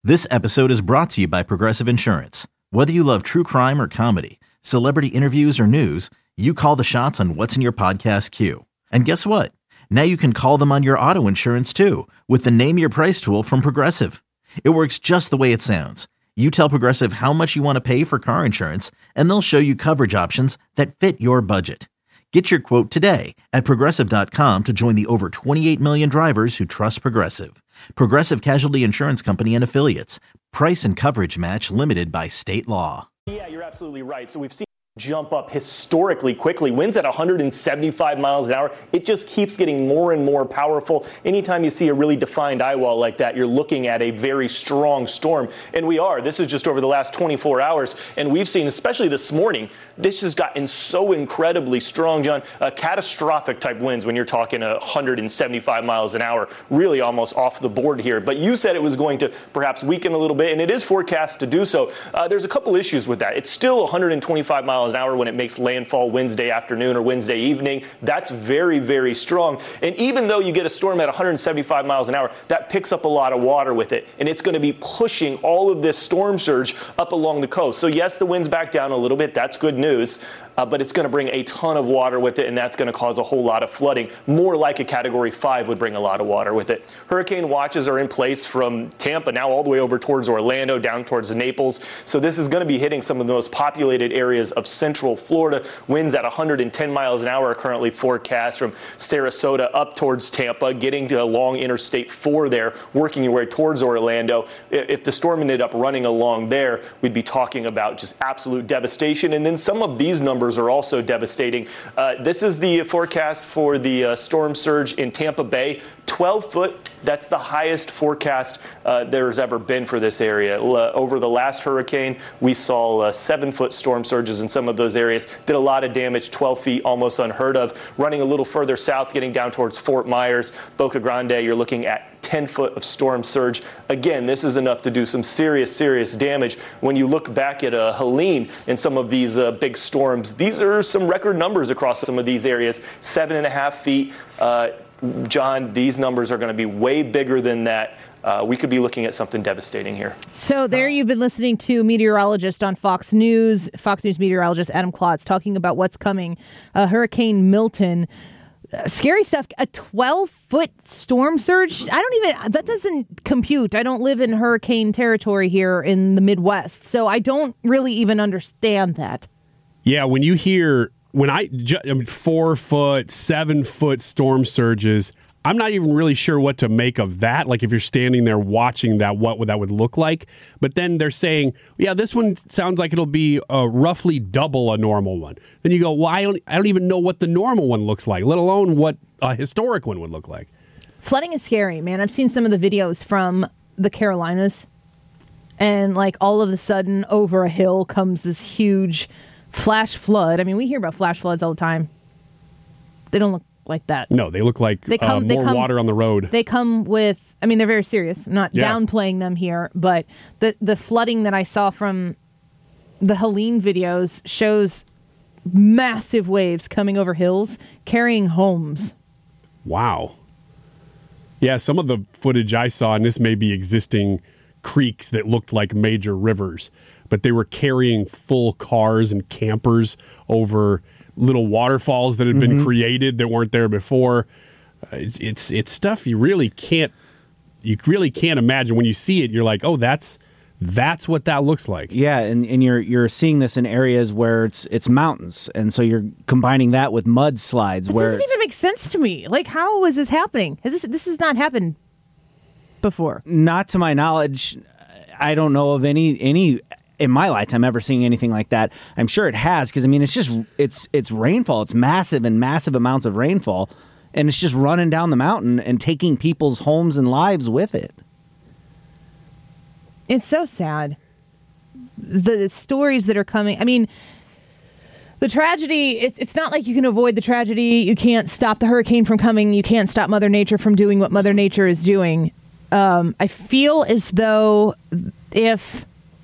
This episode is brought to you by Progressive Insurance. Whether you love true crime or comedy, celebrity interviews or news, you call the shots on what's in your podcast queue. And guess what? Now you can call them on your auto insurance too with the Name Your Price tool from Progressive. It works just the way it sounds. You tell Progressive how much you want to pay for car insurance, and they'll show you coverage options that fit your budget. Get your quote today at Progressive.com to join the over 28 million drivers who trust Progressive. Progressive Casualty Insurance Company and Affiliates. Price and coverage match limited by state law. Yeah, you're absolutely right. So we've seen jump up historically quickly. Winds at 175 miles an hour. It just keeps getting more and more powerful. Anytime you see a really defined eye wall like that, you're looking at a very strong storm. And we are. This is just over the last 24 hours. And we've seen, especially this morning, this has gotten so incredibly strong, John. Catastrophic type winds when you're talking 175 miles an hour. Really almost off the board here. But you said it was going to perhaps weaken a little bit, and it is forecast to do so. There's a couple issues with that. It's still 125 miles an hour when it makes landfall Wednesday afternoon or Wednesday evening. That's very, very strong. And even though you get a storm at 175 miles an hour, that picks up a lot of water with it. And it's going to be pushing all of this storm surge up along the coast. So yes, the wind's back down a little bit. That's good news. But it's going to bring a ton of water with it, and that's going to cause a whole lot of flooding. More like a Category 5 would bring a lot of water with it. Hurricane watches are in place from Tampa now all the way over towards Orlando, down towards Naples. So this is going to be hitting some of the most populated areas of central Florida. Winds at 110 miles an hour are currently forecast from Sarasota up towards Tampa, getting to along Interstate 4 there, working your way towards Orlando. If the storm ended up running along there, we'd be talking about just absolute devastation. And then some of these numbers are also devastating. This is the forecast for the storm surge in Tampa Bay. 12 foot, that's the highest forecast there's ever been for this area. Over the last hurricane, we saw 7-foot storm surges in some of those areas. Did a lot of damage, 12 feet, almost unheard of. Running a little further south, getting down towards Fort Myers, Boca Grande, you're looking at 10 foot of storm surge. Again, this is enough to do some serious, serious damage. When you look back at Helene and some of these big storms, these are some record numbers across some of these areas. 7.5 feet. John, these numbers are going to be way bigger than that. We could be looking at something devastating here. So there you've been listening to meteorologist on Fox News meteorologist Adam Klotz talking about what's coming. Hurricane Milton. Scary stuff. A 12-foot storm surge. That doesn't compute. I don't live in hurricane territory here in the Midwest, so I don't really even understand that. Yeah, when you hear 4-foot, 7-foot storm surges, I'm not even really sure what to make of that. Like if you're standing there watching that, what would that would look like? But then they're saying, yeah, this one sounds like it'll be roughly double a normal one. Then you go, well, I don't even know what the normal one looks like, let alone what a historic one would look like. Flooding is scary, man. I've seen some of the videos from the Carolinas, and like all of a sudden over a hill comes this huge flash flood. I mean, we hear about flash floods all the time. They don't look like that. No, they look like more water on the road. They come with, I mean, they're very serious. I'm not downplaying them here, but the flooding that I saw from the Helene videos shows massive waves coming over hills, carrying homes. Wow. Yeah, some of the footage I saw, and this may be existing creeks that looked like major rivers, but they were carrying full cars and campers over little waterfalls that had been created that weren't there before. It's stuff you really can't imagine. When you see it, you're like, oh, that's what that looks like. Yeah, and you're seeing this in areas where it's mountains, and so you're combining that with mudslides. This doesn't even make sense to me. Like, how is this happening? This has not happened before. Not to my knowledge. I don't know of any in my lifetime ever seeing anything like that. I'm sure it has, because I mean it's rainfall. It's massive amounts of rainfall, and it's just running down the mountain and taking people's homes and lives with it. It's so sad. The stories that are coming. I mean, the tragedy, it's not like you can avoid the tragedy. You can't stop the hurricane from coming. You can't stop Mother Nature from doing what Mother Nature is doing. I feel as though if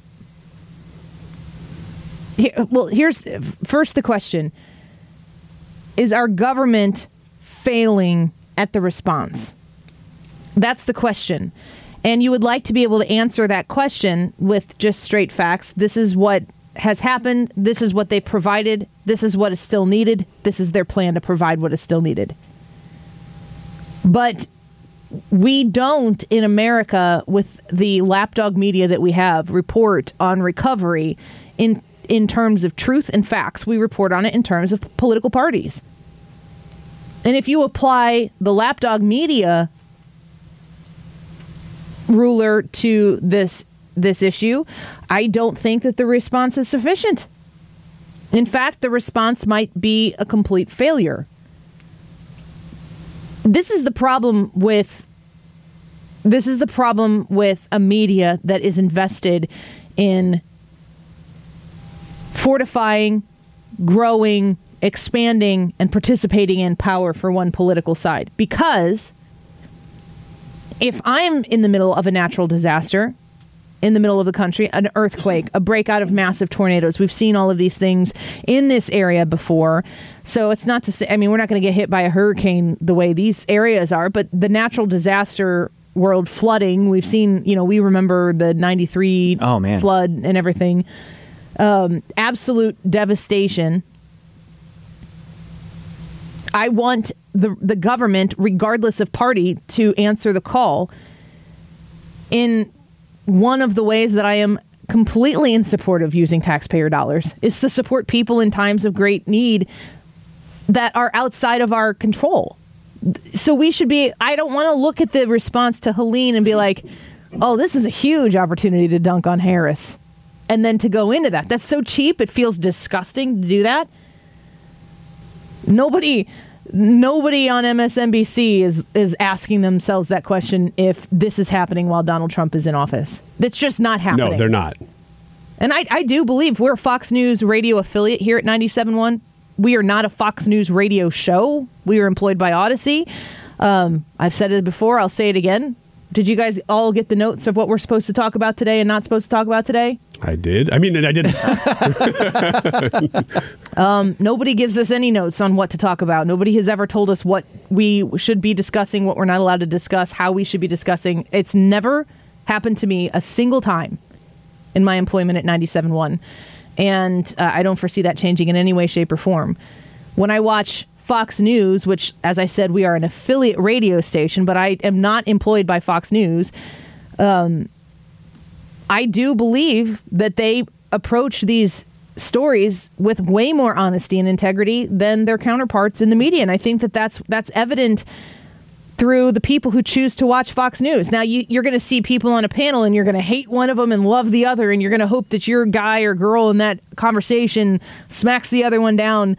here's first the question. Is our government failing at the response? That's the question. and you would like to be able to answer that question with just straight facts. This is what has happened. This is what they provided. This is what is still needed. This is their plan to provide what is still needed. But we don't, in America, with the lapdog media that we have, report on recovery in terms of truth and facts. We report on it in terms of political parties. And if you apply the lapdog media ruler to this issue, I don't think that the response is sufficient. In fact, the response might be a complete failure. This is the problem with a media that is invested in fortifying, growing, expanding, and participating in power for one political side. Because if I'm in the middle of a natural disaster, in the middle of the country, an earthquake, a breakout of massive tornadoes, we've seen all of these things in this area before. So it's not to say, I mean, we're not going to get hit by a hurricane the way these areas are, but the natural disaster world, flooding, we've seen, we remember the 93 flood and everything. Absolute devastation. I want the government, regardless of party, to answer the call. In one of the ways that I am completely in support of using taxpayer dollars is to support people in times of great need that are outside of our control. So I don't want to look at the response to Helene and be like, oh, this is a huge opportunity to dunk on Harris. And then to go into that. That's so cheap. It feels disgusting to do that. Nobody on MSNBC is asking themselves that question if this is happening while Donald Trump is in office. That's just not happening. No, they're not. And I do believe we're a Fox News radio affiliate here at 97.1. We are not a Fox News radio show. We are employed by Odyssey. I've said it before. I'll say it again. Did you guys all get the notes of what we're supposed to talk about today and not supposed to talk about today? I did. I mean, I didn't. Nobody gives us any notes on what to talk about. Nobody has ever told us what we should be discussing, what we're not allowed to discuss, how we should be discussing. It's never happened to me a single time in my employment at 97.1. And I don't foresee that changing in any way, shape, or form. When I watch Fox News, which, as I said, we are an affiliate radio station, but I am not employed by Fox News, I do believe that they approach these stories with way more honesty and integrity than their counterparts in the media. And I think that that's evident through the people who choose to watch Fox News. Now, you're going to see people on a panel and you're going to hate one of them and love the other, and you're going to hope that your guy or girl in that conversation smacks the other one down,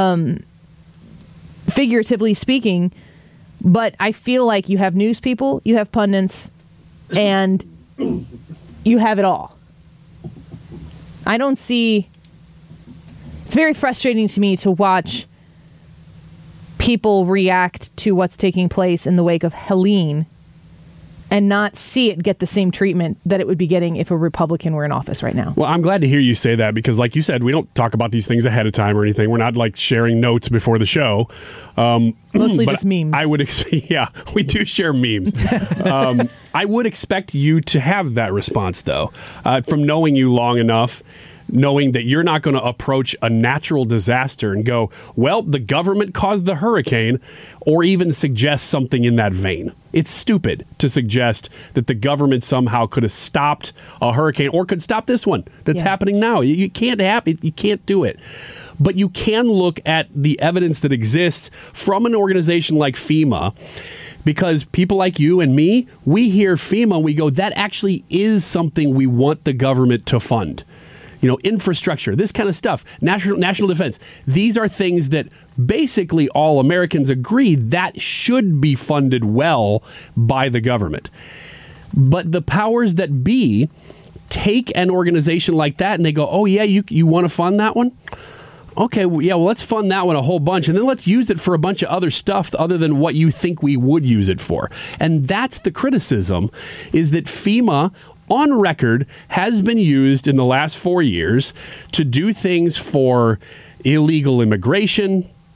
figuratively speaking. But I feel like you have news people, you have pundits, and you have it all. I don't see... It's very frustrating to me to watch people react to what's taking place in the wake of Helene and not see it get the same treatment that it would be getting if a Republican were in office right now. Well, I'm glad to hear you say that because, like you said, we don't talk about these things ahead of time or anything. We're not like sharing notes before the show. Mostly just memes. Yeah, we do share memes. I would expect you to have that response, though, from knowing you long enough, knowing that you're not going to approach a natural disaster and go, well, the government caused the hurricane, or even suggest something in that vein. It's stupid to suggest that the government somehow could have stopped a hurricane or could stop this one that's happening now. You can't do it. But you can look at the evidence that exists from an organization like FEMA, because people like you and me, we hear FEMA and we go, that actually is something we want the government to fund. Infrastructure, this kind of stuff, national defense. These are things that basically all Americans agree that should be funded well by the government. But the powers that be take an organization like that and they go, oh, yeah, you want to fund that one? Okay, well, let's fund that one a whole bunch, and then let's use it for a bunch of other stuff other than what you think we would use it for. And that's the criticism, is that FEMA on record has been used in the last 4 years to do things for illegal immigration,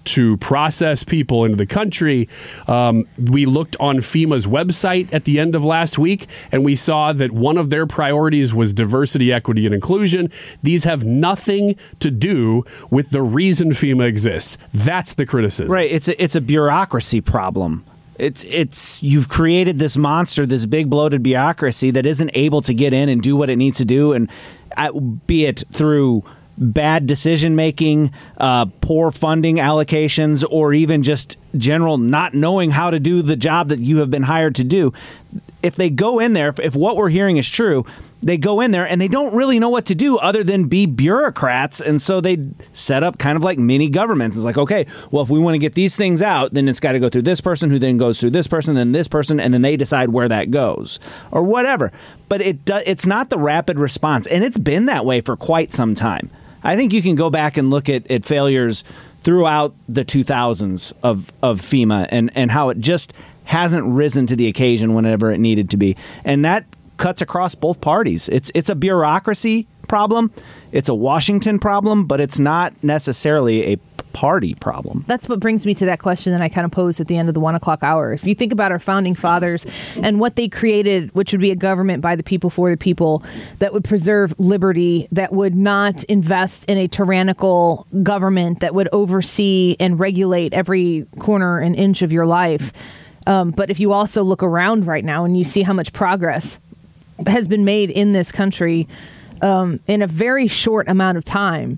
to process people into the country. We looked on FEMA's website at the end of last week, and we saw that one of their priorities was diversity, equity, and inclusion. These have nothing to do with the reason FEMA exists. That's the criticism. Right. It's a bureaucracy problem. It's you've created this monster, this big bloated bureaucracy that isn't able to get in and do what it needs to do, and be it through bad decision making, poor funding allocations, or even just general not knowing how to do the job that you have been hired to do. If they go in there, if what we're hearing is true, they go in there and they don't really know what to do other than be bureaucrats. And so they set up kind of like mini governments. It's like, okay, well, if we want to get these things out, then it's got to go through this person, who then goes through this person, then this person, and then they decide where that goes or whatever. But it's not the rapid response. And it's been that way for quite some time. I think you can go back and look at failures throughout the 2000s of FEMA and how it just hasn't risen to the occasion whenever it needed to be. And that cuts across both parties. It's a bureaucracy problem. It's a Washington problem, but it's not necessarily a party problem. That's what brings me to that question that I kind of posed at the end of the 1 o'clock hour. If you think about our founding fathers and what they created, which would be a government by the people for the people that would preserve liberty, that would not invest in a tyrannical government that would oversee and regulate every corner and inch of your life. But if you also look around right now and you see how much progress has been made in this country in a very short amount of time.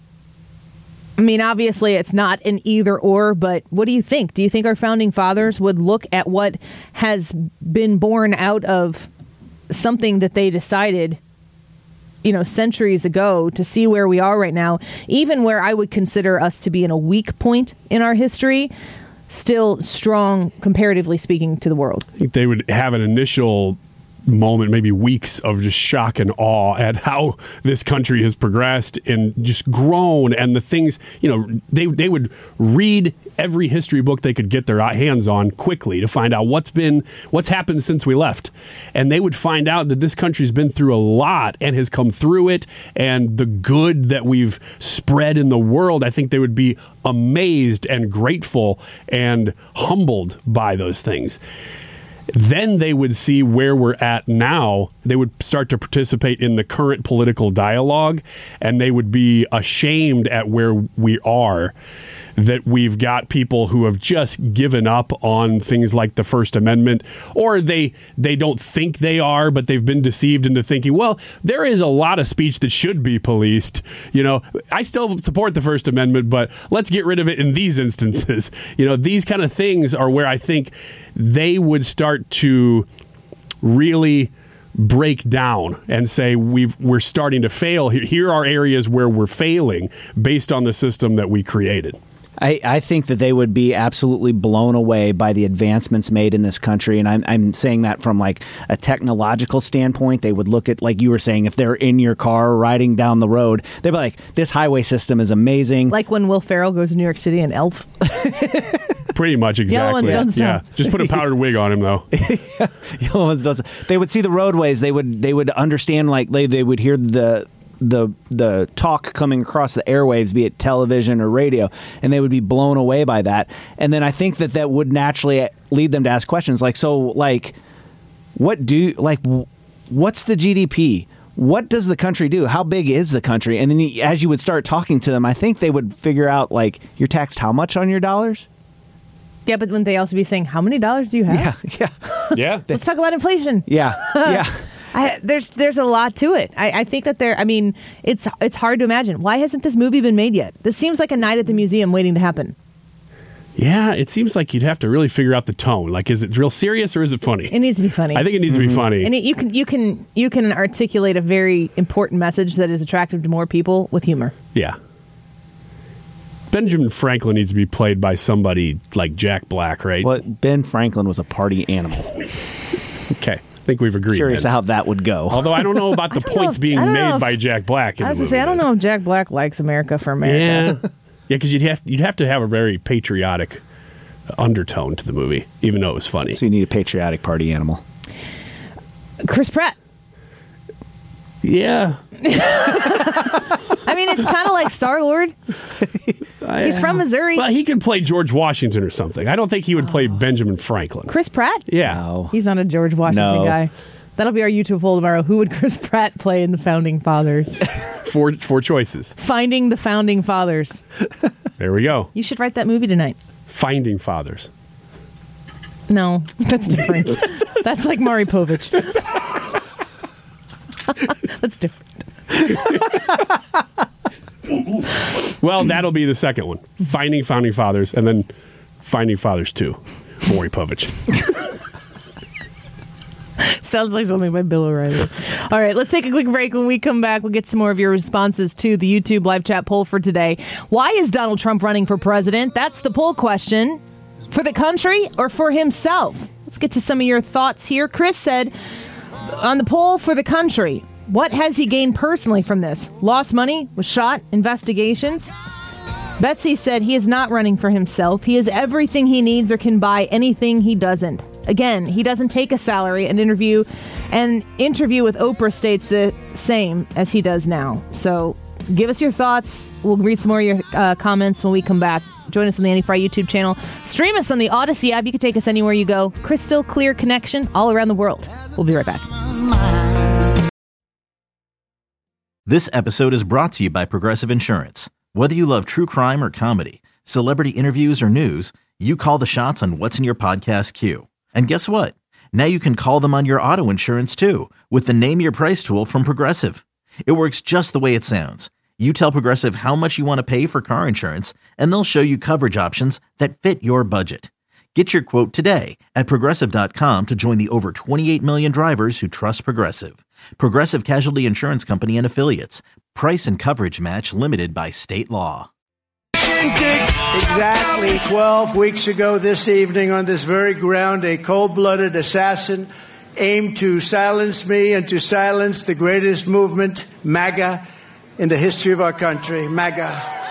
I mean, obviously, it's not an either or, but what do you think? Do you think our founding fathers would look at what has been born out of something that they decided, centuries ago, to see where we are right now, even where I would consider us to be in a weak point in our history, still strong, comparatively speaking, to the world? I think they would have an initial moment, maybe weeks, of just shock and awe at how this country has progressed and just grown, and the things, they would read every history book they could get their hands on quickly to find out what's happened since we left. And they would find out that this country's been through a lot and has come through it, and the good that we've spread in the world. I think they would be amazed and grateful and humbled by those things. Then they would see where we're at now. They would start to participate in the current political dialogue, and they would be ashamed at where we are, that we've got people who have just given up on things like the First Amendment, or they don't think they are, but they've been deceived into thinking, well, there is a lot of speech that should be policed. I still support the First Amendment, but let's get rid of it in these instances. These kind of things are where I think they would start to really break down and say we're starting to fail. Here are areas where we're failing based on the system that we created. I think that they would be absolutely blown away by the advancements made in this country. And I'm saying that from like a technological standpoint. They would look at, like you were saying, if they're in your car riding down the road, they'd be like, this highway system is amazing. Like when Will Ferrell goes to New York City in Elf. Pretty much, exactly. Yeah. Just put a powdered wig on him, though. Yellow ones don't. They would see the roadways. They would understand, like they would hear the talk coming across the airwaves, be it television or radio, and they would be blown away by that. And then I think that would naturally lead them to ask questions like, so, like, what's the GDP? What does the country do? How big is the country? And then as you would start talking to them, I think they would figure out, like, you're taxed how much on your dollars? Yeah, but wouldn't they also be saying, how many dollars do you have? Yeah. Let's talk about inflation. Yeah. There's a lot to it. I think that it's hard to imagine. Why hasn't this movie been made yet? This seems like a night at the museum waiting to happen. Yeah, it seems like you'd have to really figure out the tone. Like, is it real serious or is it funny? It needs to be funny. I think it needs to be funny. And you can articulate a very important message that is attractive to more people with humor. Yeah. Benjamin Franklin needs to be played by somebody like Jack Black, right? Well, Ben Franklin was a party animal. Okay. I think we've agreed. Curious how that would go. Although I don't know about the points being made by Jack Black. I was going to say, I don't know if Jack Black likes America for America. Yeah, because you'd have to have a very patriotic undertone to the movie, even though it was funny. So you need a patriotic party animal. Chris Pratt. Yeah. I mean, it's kind of like Star-Lord. He's from Missouri. Well, he could play George Washington or something. I don't think he would play Benjamin Franklin. Chris Pratt? Yeah. No. He's not a George Washington No. guy. That'll be our YouTube poll tomorrow. Who would Chris Pratt play in the Founding Fathers? Four choices. Finding the Founding Fathers. There we go. You should write that movie tonight. Finding Fathers. No, that's different. That's like Maury Povich. That's different. Well, that'll be the second one. Finding Founding Fathers, and then Finding Fathers 2. Maury Povich. Sounds like something by Bill O'Reilly. All right, let's take a quick break. When we come back, we'll get some more of your responses to the YouTube live chat poll for today. Why is Donald Trump running for president? That's the poll question. For the country or for himself? Let's get to some of your thoughts here. Chris said on the poll for the country, what has he gained personally from this? Lost money? Was shot? Investigations? Betsy said he is not running for himself. He has everything he needs or can buy anything he doesn't. Again, he doesn't take a salary. An interview with Oprah states the same as he does now. So give us your thoughts. We'll read some more of your comments when we come back. Join us on the Annie Fry YouTube channel. Stream us on the Odyssey app. You can take us anywhere you go. Crystal clear connection all around the world. We'll be right back. This episode is brought to you by Progressive Insurance. Whether you love true crime or comedy, celebrity interviews or news, you call the shots on what's in your podcast queue. And guess what? Now you can call them on your auto insurance too with the Name Your Price tool from Progressive. It works just the way it sounds. You tell Progressive how much you want to pay for car insurance, and they'll show you coverage options that fit your budget. Get your quote today at Progressive.com to join the over 28 million drivers who trust Progressive. Progressive Casualty Insurance Company and Affiliates. Price and coverage match limited by state law. Exactly 12 weeks ago this evening on this very ground, a cold-blooded assassin aimed to silence me and to silence the greatest movement, MAGA, in the history of our country. MAGA.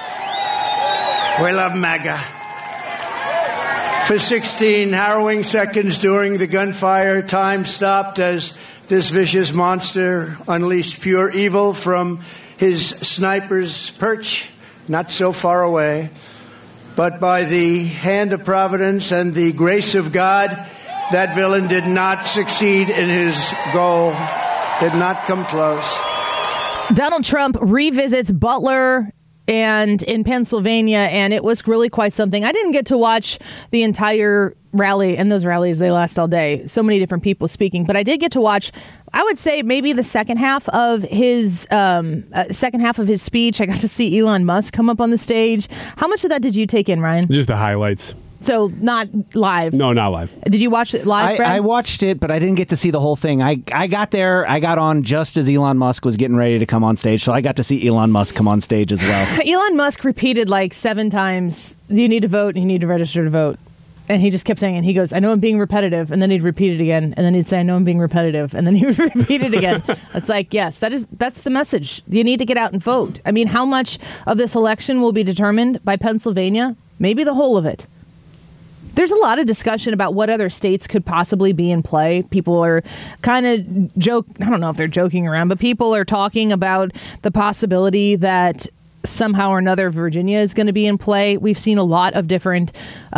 We love MAGA. For 16 harrowing seconds during the gunfire, time stopped as this vicious monster unleashed pure evil from his sniper's perch, not so far away. But by the hand of Providence and the grace of God, that villain did not succeed in his goal, did not come close. Donald Trump revisits Butler and in Pennsylvania, and it was really quite something. I didn't get to watch the entire rally, and those rallies, they last all day. So many different people speaking, but I did get to watch, I would say, maybe the second half of his speech. I got to see Elon Musk come up on the stage. How much of that did you take in, Ryan? Just the highlights. So not live. No, not live. Did you watch it live, Fred? I watched it, but I didn't get to see the whole thing. I got there. I got on just as Elon Musk was getting ready to come on stage, so I got to see Elon Musk come on stage as well. Elon Musk repeated like 7 times, you need to vote and you need to register to vote. And he just kept saying it. He goes, I know I'm being repetitive. And then he'd repeat it again. And then he'd say, I know I'm being repetitive. And then he would repeat it again. It's like, yes, that's the message. You need to get out and vote. I mean, how much of this election will be determined by Pennsylvania? Maybe the whole of it. There's a lot of discussion about what other states could possibly be in play. People are kind of I don't know if they're joking around, but people are talking about the possibility that somehow or another Virginia is going to be in play. We've seen a lot of different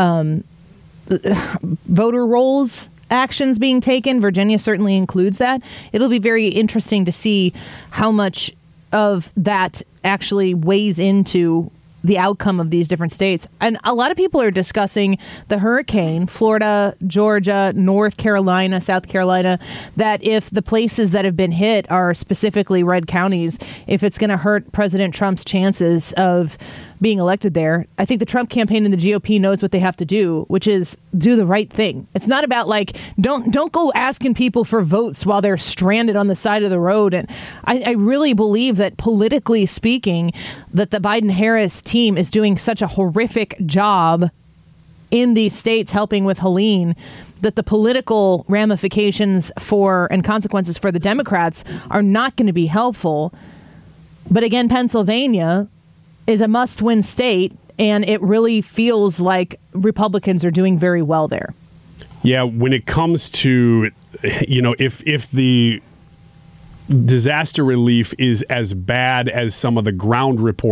voter rolls actions being taken. Virginia certainly includes that. It'll be very interesting to see how much of that actually weighs into the outcome of these different states. And a lot of people are discussing the hurricane, Florida, Georgia, North Carolina, South Carolina, that if the places that have been hit are specifically red counties, if it's going to hurt President Trump's chances of being elected there. I think the Trump campaign and the GOP knows what they have to do, which is do the right thing. It's not about like, don't go asking people for votes while they're stranded on the side of the road. And I really believe that politically speaking, that the Biden-Harris team is doing such a horrific job in these states helping with Helene, that the political ramifications for and consequences for the Democrats are not going to be helpful. But again, Pennsylvania is a must-win state, and it really feels like Republicans are doing very well there. Yeah, when it comes to, if the disaster relief is as bad as some of the ground reports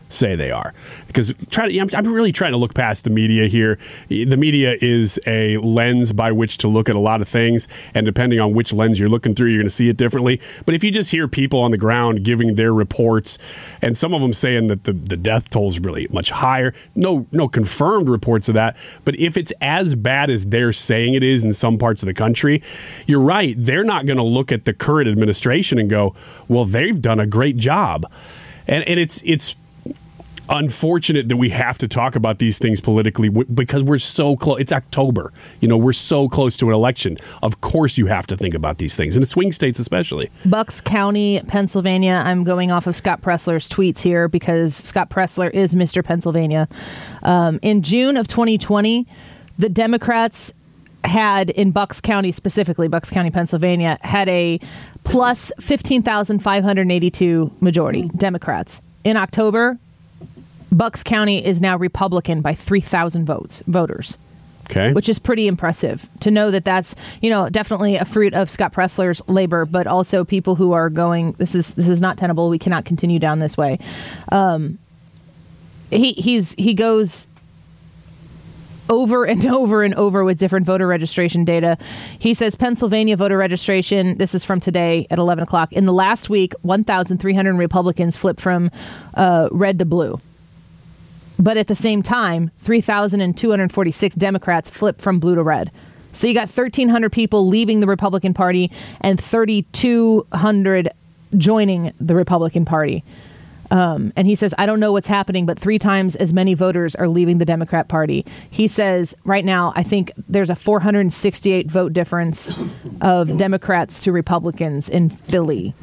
say they are. Because I'm really trying to look past the media here. The media is a lens by which to look at a lot of things, and depending on which lens you're looking through, you're going to see it differently. But if you just hear people on the ground giving their reports, and some of them saying that the death toll is really much higher, no confirmed reports of that, but if it's as bad as they're saying it is in some parts of the country, you're right. They're not going to look at the current administration and go, well, they've done a great job. And it's unfortunate that we have to talk about these things politically because we're so close. It's October. We're so close to an election. Of course you have to think about these things, in the swing states especially. Bucks County, Pennsylvania. I'm going off of Scott Pressler's tweets here because Scott Pressler is Mr. Pennsylvania. In June of 2020, the Democrats had, in Bucks County specifically, Bucks County, Pennsylvania, had a plus 15,582 majority, Democrats. In October, Bucks County is now Republican by 3,000 voters. Okay. Which is pretty impressive to know that that's, definitely a fruit of Scott Pressler's labor, but also people who are going, this is not tenable. We cannot continue down this way. He goes over and over and over with different voter registration data. He says Pennsylvania voter registration, this is from today at 11 o'clock. In the last week, 1,300 Republicans flipped from red to blue. But at the same time, 3,246 Democrats flipped from blue to red. So you got 1,300 people leaving the Republican Party and 3,200 joining the Republican Party. And he says, I don't know what's happening, but 3 times as many voters are leaving the Democrat Party. He says right now, I think there's a 468 vote difference of Democrats to Republicans in Philly.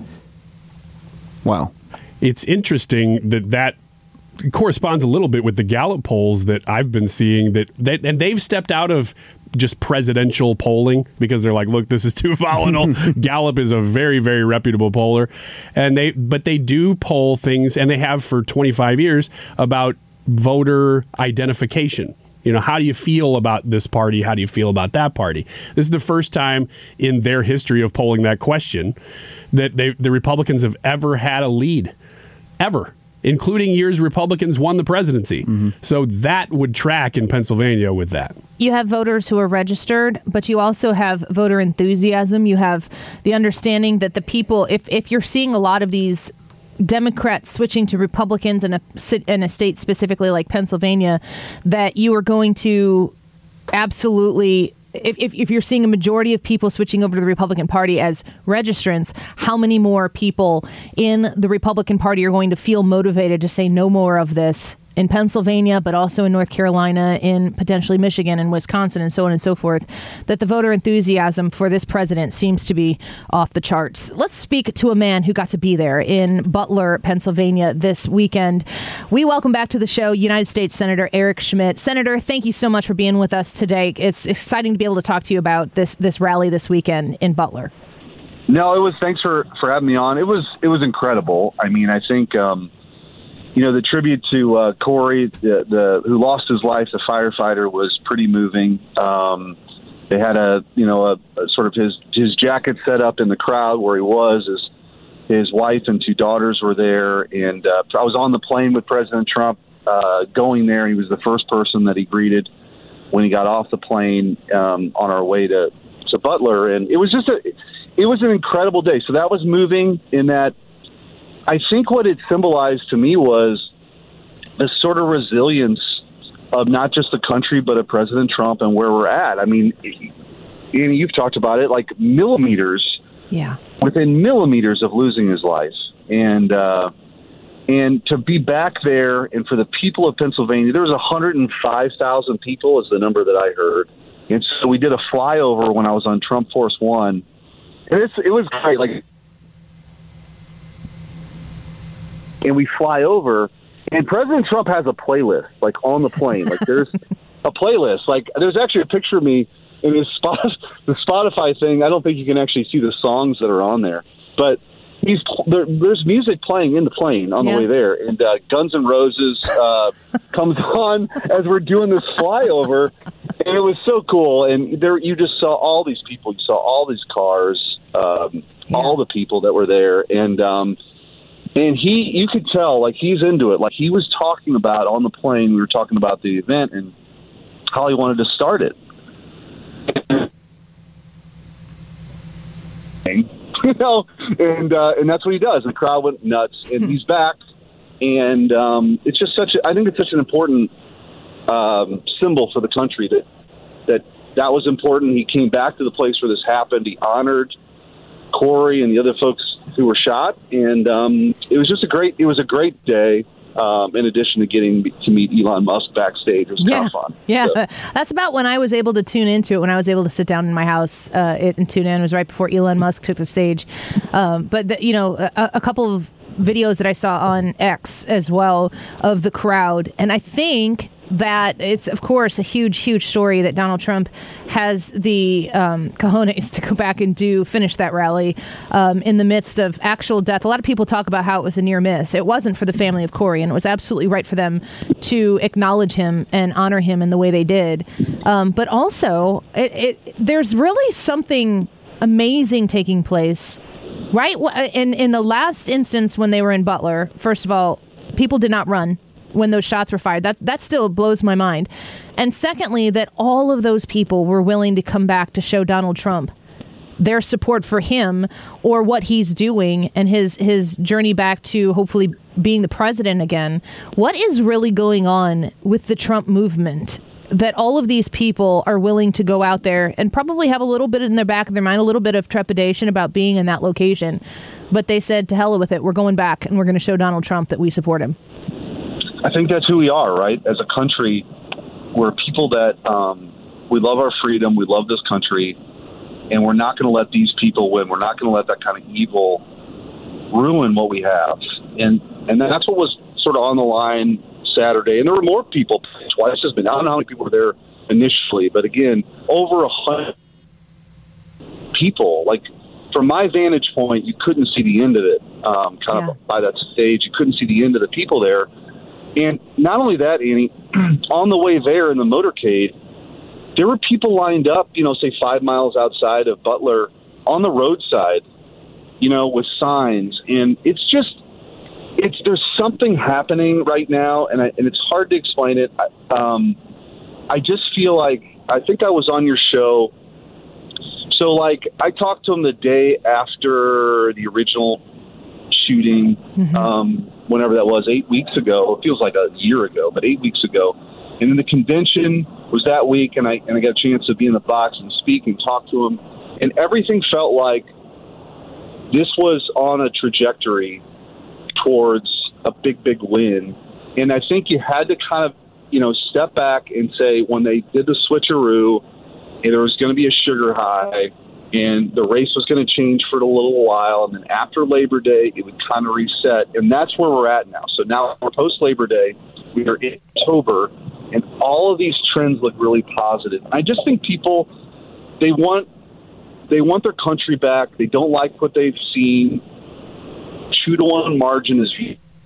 Wow. It's interesting that corresponds a little bit with the Gallup polls that I've been seeing and they've stepped out of just presidential polling because they're like, look, this is too volatile. Gallup is a very, very reputable poller, but they do poll things, and they have for 25 years, about voter identification. How do you feel about this party? How do you feel about that party? This is the first time in their history of polling that question that the Republicans have ever had a lead, ever, including years Republicans won the presidency. Mm-hmm. So that would track in Pennsylvania with that. You have voters who are registered, but you also have voter enthusiasm. You have the understanding that the people, if you're seeing a lot of these Democrats switching to Republicans in a state specifically like Pennsylvania, that you are going to absolutely... If you're seeing a majority of people switching over to the Republican Party as registrants, how many more people in the Republican Party are going to feel motivated to say no more of this in Pennsylvania, but also in North Carolina, in potentially Michigan and Wisconsin, and so on and so forth, that the voter enthusiasm for this president seems to be off the charts. Let's speak to a man who got to be there in Butler, Pennsylvania this weekend. We welcome back to the show United States Senator Eric Schmitt. Senator, thank you so much for being with us today. It's exciting to be able to talk to you about this rally this weekend in Butler. No, thanks for having me on. It was incredible. I mean, I think the tribute to Corey, who lost his life, the firefighter, was pretty moving. They had a sort of his jacket set up in the crowd where he was. His wife and 2 daughters were there, and I was on the plane with President Trump going there. He was the first person that he greeted when he got off the plane on our way to Butler, and it was an incredible day. So that was moving in that. I think what it symbolized to me was the sort of resilience of not just the country, but of President Trump and where we're at. I mean, you've talked about it, like millimeters, within millimeters of losing his life. And to be back there, and for the people of Pennsylvania, there was 105,000 people is the number that I heard. And so we did a flyover when I was on Trump Force One. And it was great. Like, and we fly over, and President Trump has a playlist, like, on the plane. Like, there's a playlist. Like, there's actually a picture of me in the Spotify thing. I don't think you can actually see the songs that are on there. But there's music playing in the plane on the way there. And Guns N' Roses comes on as we're doing this flyover. And it was so cool. And there, you just saw all these people. You saw all these cars, all the people that were there. And And you could tell, like, he's into it. Like, he was talking about on the plane, we were talking about the event and how he wanted to start it. You know, and that's what he does. The crowd went nuts, and he's back. And it's just I think it's such an important symbol for the country that was important. He came back to the place where this happened. He honored Corey and the other folks who were shot, and it was just a great day. In addition to getting to meet Elon Musk backstage, it was kind of fun. Yeah, so. That's about when I was able to tune into it. When I was able to sit down in my house and tune in, it was right before Elon Musk took the stage. But a couple of videos that I saw on X as well of the crowd, and I think that it's, of course, a huge story that Donald Trump has the cojones to go back and finish that rally in the midst of actual death. A lot of people talk about how it was a near miss. It wasn't for the family of Corey, and it was absolutely right for them to acknowledge him and honor him in the way they did. But also, there's really something amazing taking place, right? In the last instance when they were in Butler, first of all, people did not run when those shots were fired. That still blows my mind. And secondly, that all of those people were willing to come back to show Donald Trump their support for him or what he's doing and his journey back to hopefully being the president again. What is really going on with the Trump movement that all of these people are willing to go out there and probably have a little bit in their back of their mind, a little bit of trepidation about being in that location, but they said, to hell with it, we're going back and we're going to show Donald Trump that we support him? I think that's who we are, right? As a country, we're people that we love our freedom, we love this country, and we're not going to let these people win. We're not going to let that kind of evil ruin what we have. And that's what was sort of on the line Saturday. And there were more people, twice as many. I don't know how many people were there initially, but again, over 100 people. Like, from my vantage point, you couldn't see the end of it. By that stage, you couldn't see the end of the people there. And not only that, Annie, on the way there in the motorcade, there were people lined up, say 5 miles outside of Butler on the roadside, with signs. And there's something happening right now, and it's hard to explain it. I just feel like, I think I was on your show. So, I talked to him the day after the original shooting, whenever that was, 8 weeks ago. It feels like a year ago, but 8 weeks ago. And then the convention was that week, and I got a chance to be in the box and speak and talk to him. And everything felt like this was on a trajectory towards a big win. And I think you had to kind of, step back and say, when they did the switcheroo, and there was going to be a sugar high, and the race was going to change for a little while, and then after Labor Day, it would kind of reset, and that's where we're at now. So now we're post-Labor Day, we are in October, and all of these trends look really positive. I just think people, they want their country back. They don't like what they've seen. 2-1 margin is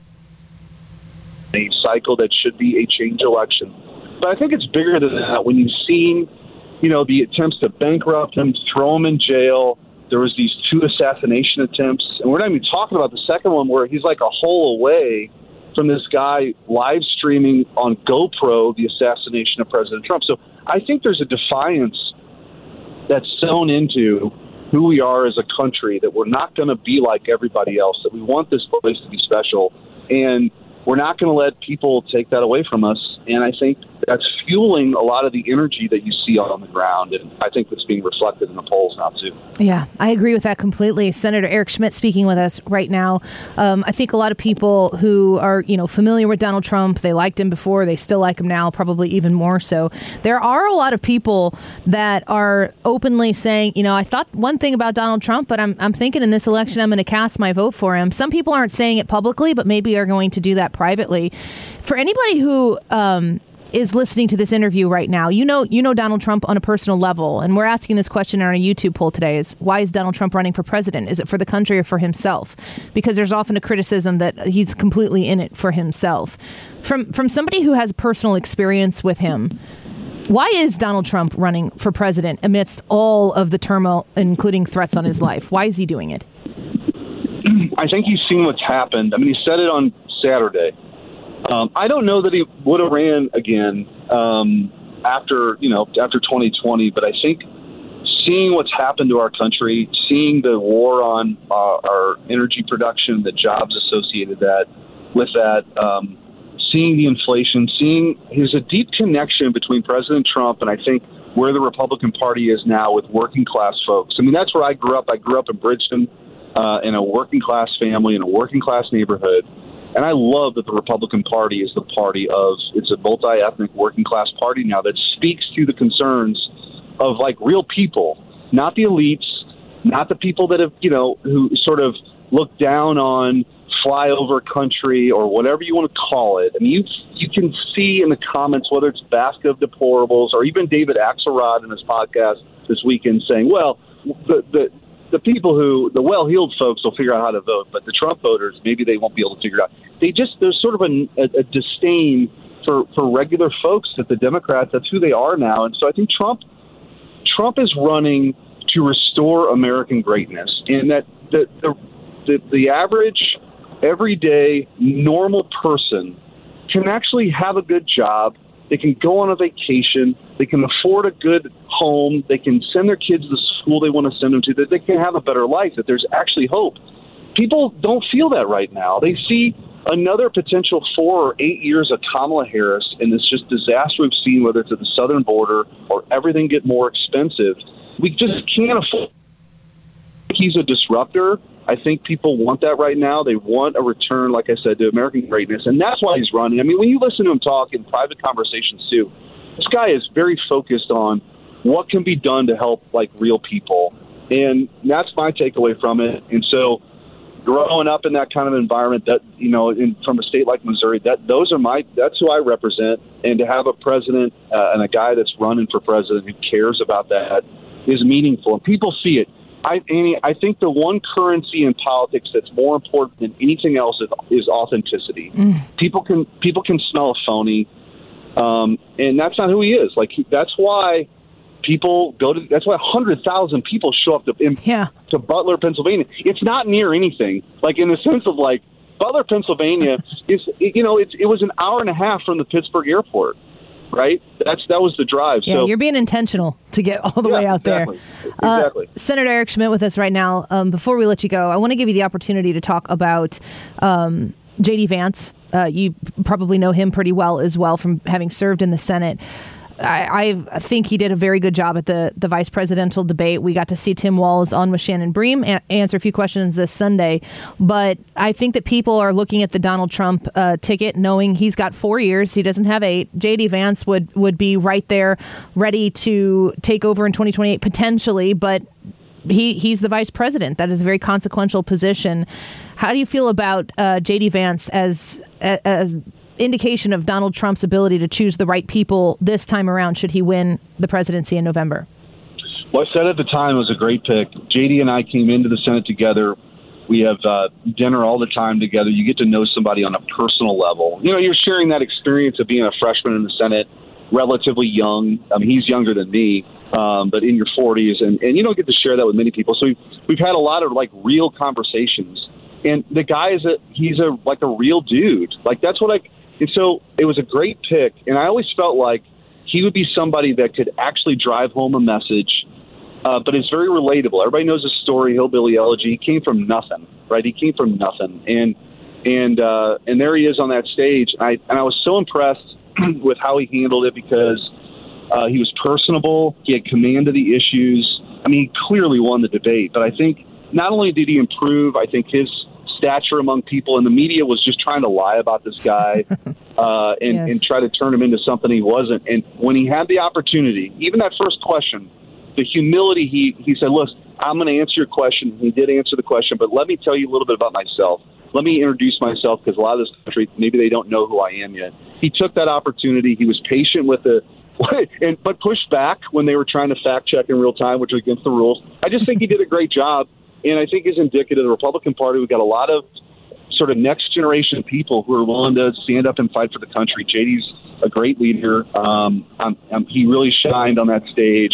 a cycle that should be a change election. But I think it's bigger than that. When you've seen the attempts to bankrupt him, throw him in jail. There was these 2 assassination attempts. And we're not even talking about the second one where he's like a hole away from this guy live streaming on GoPro the assassination of President Trump. So I think there's a defiance that's sewn into who we are as a country, that we're not going to be like everybody else, that we want this place to be special. And we're not going to let people take that away from us. And I think that's fueling a lot of the energy that you see on the ground. And I think that's being reflected in the polls now, too. Yeah, I agree with that completely. Senator Eric Schmidt speaking with us right now. I think a lot of people who are, familiar with Donald Trump, they liked him before, they still like him now, probably even more so. There are a lot of people that are openly saying, I thought one thing about Donald Trump, but I'm thinking in this election I'm going to cast my vote for him. Some people aren't saying it publicly, but maybe are going to do that privately. For anybody who is listening to this interview right now, you know Donald Trump on a personal level, and we're asking this question on our YouTube poll today: is why is Donald Trump running for president? Is it for the country or for himself? Because there's often a criticism that he's completely in it for himself. From somebody who has personal experience with him, why is Donald Trump running for president amidst all of the turmoil, including threats on his life? Why is he doing it? I think he's seen what's happened. I mean, he said it on Saturday. I don't know that he would have ran again after 2020, but I think seeing what's happened to our country, seeing the war on our energy production, the jobs associated with that, seeing the inflation, there's a deep connection between President Trump and I think where the Republican Party is now with working class folks. I mean, that's where I grew up. I grew up in Bridgeton in a working class family in a working class neighborhood. And I love that the Republican Party is the party it's a multi-ethnic working class party now that speaks to the concerns of like real people, not the elites, not the people that have, who sort of look down on flyover country or whatever you want to call it. I mean, you can see in the comments, whether it's Basket of Deplorables or even David Axelrod in his podcast this weekend saying, well, the people the well-heeled folks will figure out how to vote, but the Trump voters, maybe they won't be able to figure it out. There's sort of a disdain for regular folks that the Democrats, that's who they are now. And so I think Trump is running to restore American greatness, and that the average, everyday, normal person can actually have a good job. They can go on a vacation. They can afford a good home. They can send their kids to the school they want to send them to, that they can have a better life, that there's actually hope. People don't feel that right now. They see another potential 4 or 8 years of Kamala Harris and this just disaster we've seen, whether it's at the southern border or everything get more expensive. We just can't afford. He's a disruptor. I think people want that right now. They want a return, like I said, to American greatness, and that's why he's running. I mean, when you listen to him talk in private conversations too, this guy is very focused on what can be done to help like real people, and that's my takeaway from it. And so, growing up in that kind of environment, that from a state like Missouri, that's who I represent, and to have a president and a guy that's running for president who cares about that is meaningful, and people see it. I think the one currency in politics that's more important than anything else is authenticity. People can smell a phony, and that's not who he is. Like that's why people that's why 100,000 people show up to Butler, Pennsylvania. It's not near anything. Like in the sense of like Butler, Pennsylvania it was an hour and a half from the Pittsburgh airport. Right? That was the drive. Yeah, so you're being intentional to get all the way out there. Exactly. Senator Eric Schmitt with us right now. Before we let you go, I want to give you the opportunity to talk about J.D. Vance. You probably know him pretty well as well from having served in the Senate. I think he did a very good job at the vice presidential debate. We got to see Tim Walz on with Shannon Bream answer a few questions this Sunday. But I think that people are looking at the Donald Trump ticket, knowing he's got 4 years. He doesn't have 8. J.D. Vance would be right there, ready to take over in 2028 potentially. But he's the vice president. That is a very consequential position. How do you feel about J.D. Vance as indication of Donald Trump's ability to choose the right people this time around should he win the presidency in November? Well, I said at the time it was a great pick. JD and I came into the Senate together. We have dinner all the time together. You get to know somebody on a personal level. You're sharing that experience of being a freshman in the Senate, relatively young. I mean, he's younger than me, but in your 40s, and you don't get to share that with many people. So we've had a lot of like real conversations. And the guy he's a real dude. Like that's what and so it was a great pick, and I always felt like he would be somebody that could actually drive home a message, but it's very relatable. Everybody knows his story, Hillbilly Elegy. He came from nothing, right? He came from nothing, and there he is on that stage. And I was so impressed with how he handled it because he was personable. He had command of the issues. I mean, he clearly won the debate, but I think not only did he improve, I think his stature among people, and the media was just trying to lie about this guy and try to turn him into something he wasn't. And when he had the opportunity, even that first question, the humility, he said, "Look, I'm going to answer your question." He did answer the question, but let me tell you a little bit about myself. Let me introduce myself because a lot of this country, maybe they don't know who I am yet. He took that opportunity. He was patient with but pushed back when they were trying to fact check in real time, which was against the rules. I just think he did a great job. And I think is indicative of the Republican Party. We've got a lot of sort of next generation people who are willing to stand up and fight for the country. JD's a great leader. He really shined on that stage.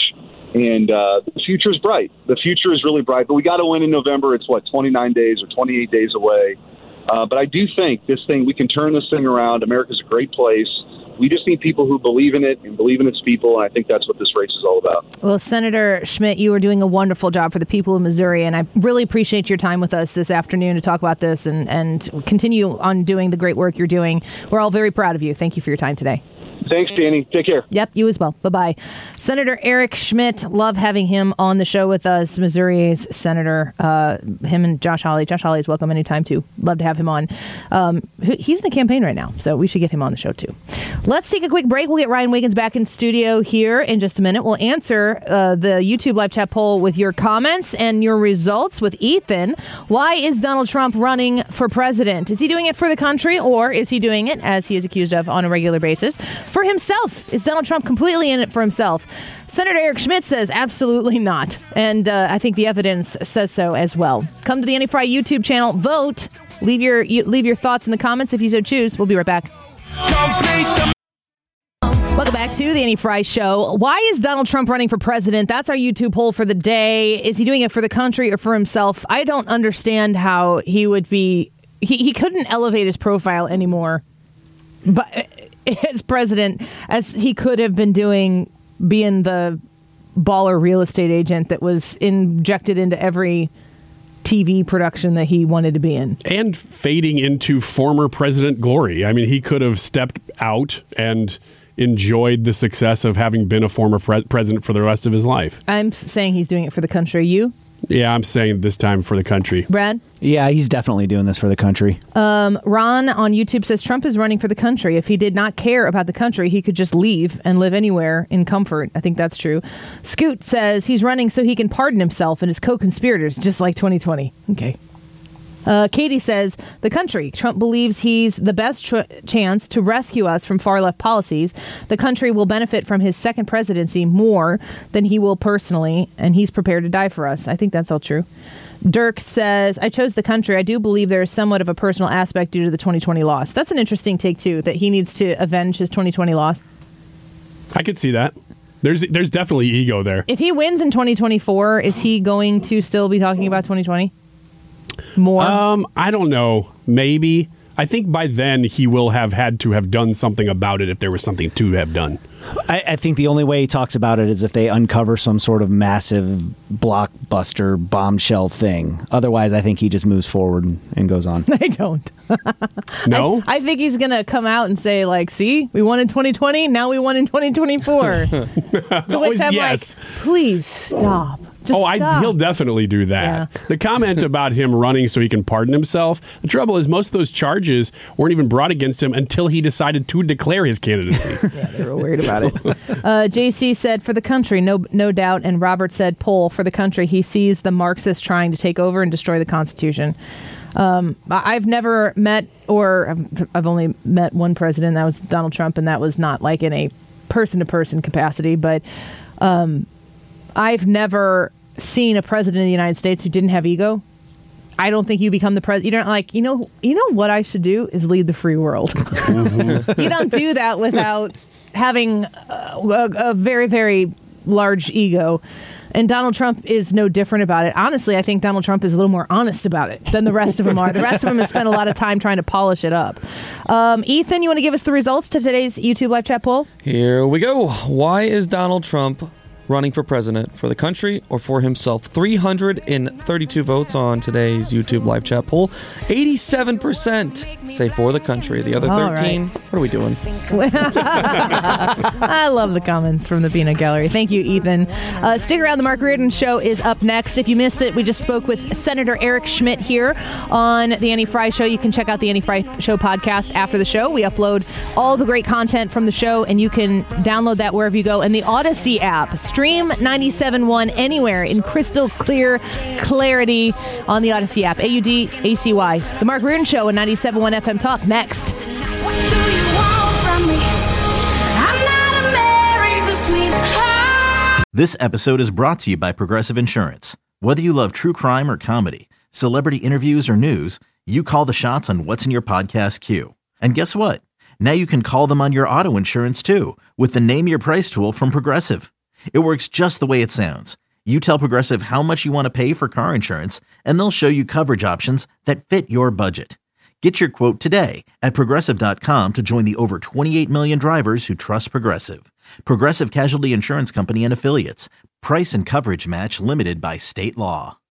And the future is bright. The future is really bright. But we got to win in November. It's, 29 days or 28 days away. But I do think we can turn this thing around. America's a great place. We just need people who believe in it and believe in its people, and I think that's what this race is all about. Well, Senator Schmidt, you are doing a wonderful job for the people of Missouri, and I really appreciate your time with us this afternoon to talk about this and continue on doing the great work you're doing. We're all very proud of you. Thank you for your time today. Thanks, Danny. Take care. Yep, you as well. Bye-bye. Senator Eric Schmidt, love having him on the show with us. Missouri's senator, him and Josh Hawley. Josh Hawley is welcome anytime, too. Love to have him on. He's in a campaign right now, so we should get him on the show, too. Let's take a quick break. We'll get Ryan Wiggins back in studio here in just a minute. We'll answer the YouTube live chat poll with your comments and your results with Ethan. Why is Donald Trump running for president? Is he doing it for the country, or is he doing it, as he is accused of on a regular basis, for himself? Is Donald Trump completely in it for himself? Senator Eric Schmidt says absolutely not. And I think the evidence says so as well. Come to the Annie Frey YouTube channel. Vote. Leave your thoughts in the comments if you so choose. We'll be right back. Welcome back to the Annie Frey Show. Why is Donald Trump running for president? That's our YouTube poll for the day. Is he doing it for the country or for himself? I don't understand how he would be. He couldn't elevate his profile anymore, but as president, as he could have been doing, being the baller real estate agent that was injected into every TV production that he wanted to be in. And fading into former president glory. I mean, he could have stepped out and enjoyed the success of having been a former president for the rest of his life. I'm saying he's doing it for the country. You? Yeah, I'm saying this time for the country. Brad? Yeah, he's definitely doing this for the country. Ron on YouTube says Trump is running for the country. If he did not care about the country, he could just leave and live anywhere in comfort. I think that's true. Scoot says he's running so he can pardon himself and his co-conspirators, just like 2020. Okay. Katie says, the country. Trump believes he's the best chance to rescue us from far-left policies. The country will benefit from his second presidency more than he will personally, and he's prepared to die for us. I think that's all true. Dirk says, I chose the country. I do believe there is somewhat of a personal aspect due to the 2020 loss. That's an interesting take, too, that he needs to avenge his 2020 loss. I could see that. There's definitely ego there. If he wins in 2024, is he going to still be talking about 2020? More? I don't know. Maybe. I think by then he will have had to have done something about it if there was something to have done. I think the only way he talks about it is if they uncover some sort of massive blockbuster bombshell thing. Otherwise, I think he just moves forward and goes on. I don't. No? I think he's going to come out and say, like, see, we won in 2020, now we won in 2024. To which I'm like, please stop. He'll definitely do that. Yeah. The comment about him running so he can pardon himself, the trouble is most of those charges weren't even brought against him until he decided to declare his candidacy. Yeah, they were worried about it. JC said, for the country, no doubt. And Robert said, poll for the country. He sees the Marxists trying to take over and destroy the Constitution. I've never met, or I've only met one president, that was Donald Trump, and that was not like in a person-to-person capacity, but I've never seen a president of the United States who didn't have ego. I don't think you become the president. You don't like, you know what I should do is lead the free world. Mm-hmm. You don't do that without having a very, very large ego. And Donald Trump is no different about it. Honestly, I think Donald Trump is a little more honest about it than the rest of them are. The rest of them have spent a lot of time trying to polish it up. Ethan, you want to give us the results to today's YouTube live chat poll? Here we go. Why is Donald Trump running for president, for the country or for himself? 332 votes on today's YouTube live chat poll. 87% say for the country. The other 13, What are we doing? I love the comments from the peanut gallery. Thank you, Ethan. Stick around. The Mark Reardon Show is up next. If you missed it, we just spoke with Senator Eric Schmidt here on the Annie Frey Show. You can check out the Annie Frey Show podcast after the show. We upload all the great content from the show, and you can download that wherever you go. And the Odyssey app, stream 97.1 anywhere in crystal clear clarity on the Odyssey app. AUDACY. The Mark Reardon Show on 97.1 FM Talk. Next. What do you want from me? I'm not America's sweetheart. This episode is brought to you by Progressive Insurance. Whether you love true crime or comedy, celebrity interviews or news, you call the shots on what's in your podcast queue. And guess what? Now you can call them on your auto insurance too with the Name Your Price tool from Progressive. It works just the way it sounds. You tell Progressive how much you want to pay for car insurance, and they'll show you coverage options that fit your budget. Get your quote today at Progressive.com to join the over 28 million drivers who trust Progressive. Progressive Casualty Insurance Company and Affiliates. Price and coverage match limited by state law.